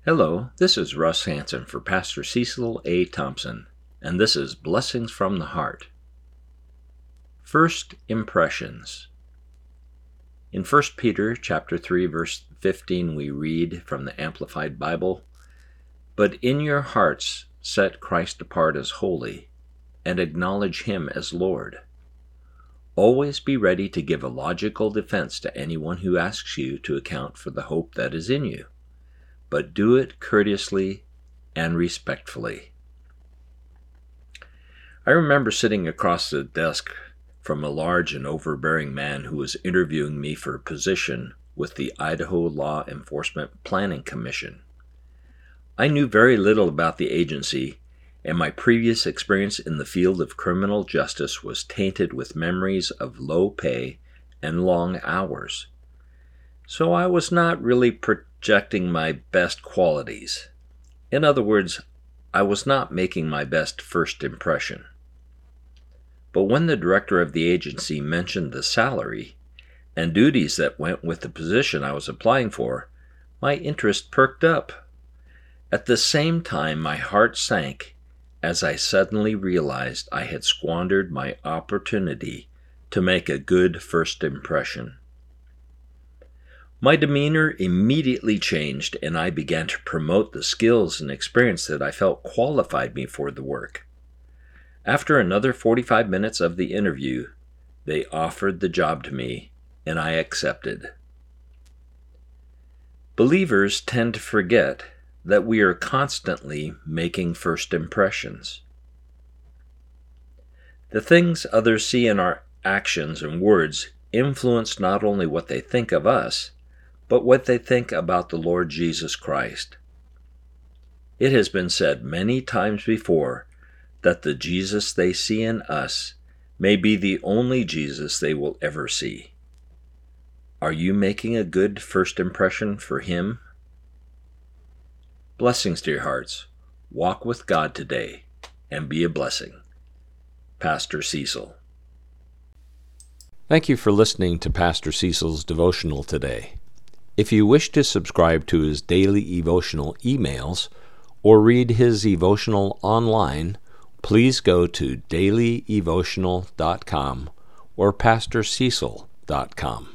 Hello, this is Russ Hansen for Pastor Cecil A. Thompson, and this is Blessings from the Heart. First Impressions. In 1 Peter chapter 3, verse 15, we read from the Amplified Bible, "But in your hearts set Christ apart as holy, and acknowledge Him as Lord. Always be ready to give a logical defense to anyone who asks you to account for the hope that is in you, but do it courteously and respectfully." I remember sitting across the desk from a large and overbearing man who was interviewing me for a position with the Idaho Law Enforcement Planning Commission. I knew very little about the agency, and my previous experience in the field of criminal justice was tainted with memories of low pay and long hours. So I was not really projecting my best qualities. In other words, I was not making my best first impression. But when the director of the agency mentioned the salary and duties that went with the position I was applying for, my interest perked up. At the same time, my heart sank as I suddenly realized I had squandered my opportunity to make a good first impression. My demeanor immediately changed, and I began to promote the skills and experience that I felt qualified me for the work. After another 45 minutes of the interview, they offered the job to me, and I accepted. Believers tend to forget that we are constantly making first impressions. The things others see in our actions and words influence not only what they think of us, but what they think about the Lord Jesus Christ. It has been said many times before that the Jesus they see in us may be the only Jesus they will ever see. Are you making a good first impression for Him? Blessings to your hearts. Walk with God today and be a blessing. Pastor Cecil. Thank you for listening to Pastor Cecil's devotional today. If you wish to subscribe to his daily devotional emails or read his devotional online, please go to dailydevotional.com or pastorcecil.com.